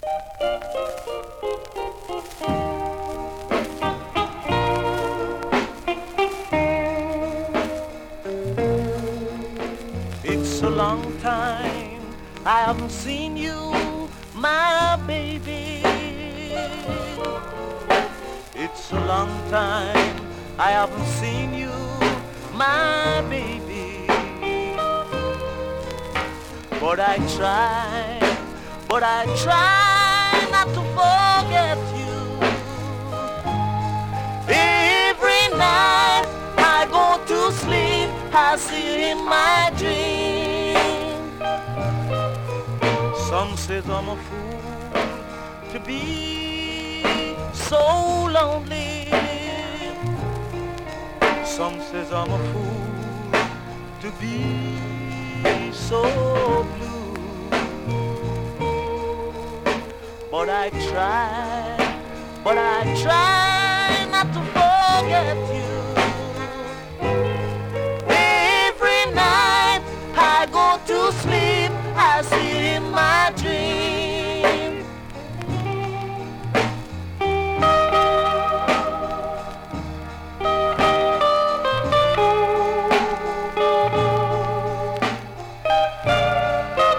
It's a long time I haven't seen you, my baby. It's a long time I haven't seen you, my baby. But I try not to forget you. Every night I go to sleep, I see you in my dream. Some says I'm a fool to be so lonely. Some says I'm a fool to be so blue. But I try not to forget you.